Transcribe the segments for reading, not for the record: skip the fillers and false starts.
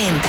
40.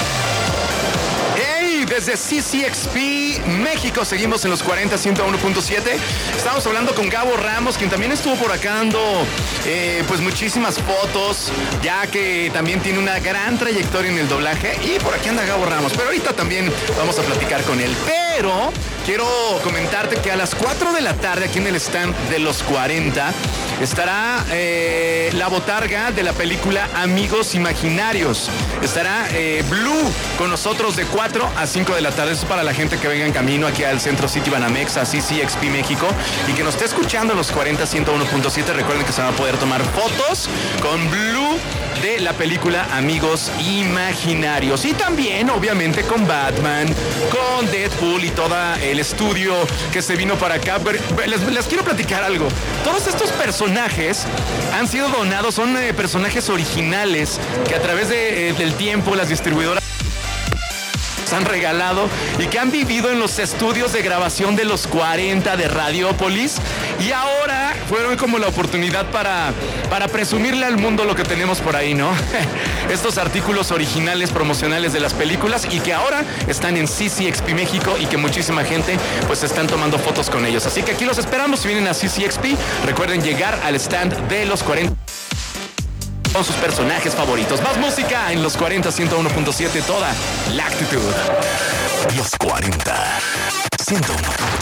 ¡Hey! Desde CCXP México seguimos en los 40 101.7. Estamos hablando con Gabo Ramos, quien también estuvo por acá dando pues muchísimas fotos, ya que también tiene una gran trayectoria en el doblaje. Y por aquí anda Gabo Ramos, pero ahorita también vamos a platicar con él. Pero quiero comentarte que a las 4 de la tarde aquí en el stand de los 40 estará la botarga de la película Amigos Imaginarios. Estará Blue con nosotros de 4 a 5 de la tarde. Eso es para la gente que venga en camino aquí al Centro City Banamex, a CCXP México, y que nos esté escuchando en los 40 101.7. Recuerden que se van a poder tomar fotos con Blue de la película Amigos Imaginarios. Y también, obviamente, con Batman, con Deadpool y todo el estudio que se vino para acá. Les quiero platicar algo. Todos estos personajes han sido donados, son personajes originales que a través del tiempo las distribuidoras han regalado y que han vivido en los estudios de grabación de los 40 de Radiópolis, y ahora fueron como la oportunidad para presumirle al mundo lo que tenemos por ahí, ¿no? Estos artículos originales promocionales de las películas, y que ahora están en CCXP México y que muchísima gente pues están tomando fotos con ellos. Así que aquí los esperamos. Si vienen a CCXP, recuerden llegar al stand de los 40 con sus personajes favoritos. Más música en los 40 101.7, toda la actitud. Los 40 101.